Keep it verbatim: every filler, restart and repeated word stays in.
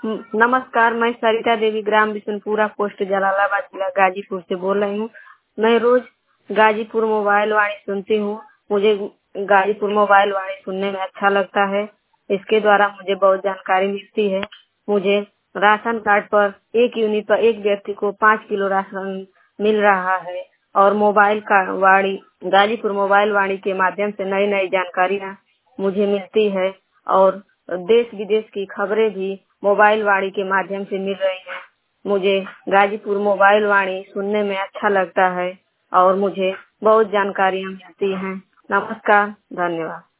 न- नमस्कार, मैं सरिता देवी ग्राम बिशनपुरा पोस्ट जलालाबाद जिला गाजीपुर से बोल रही हूँ। मैं रोज गाजीपुर मोबाइल वाणी सुनती हूँ। मुझे गाजीपुर मोबाइल वाणी सुनने में अच्छा लगता है। इसके द्वारा मुझे बहुत जानकारी मिलती है। मुझे राशन कार्ड पर एक यूनिट पर एक व्यक्ति को पाँच किलो राशन मिल रहा है और मोबाइल का वाणी गाजीपुर मोबाइल वाणी के माध्यम से नई नई जानकारियाँ मुझे मिलती है और देश विदेश की खबरें भी मोबाइल वाणी के माध्यम से मिल रही है। मुझे गाजीपुर मोबाइल वाणी सुनने में अच्छा लगता है और मुझे बहुत जानकारियाँ मिलती हैं। नमस्कार, धन्यवाद।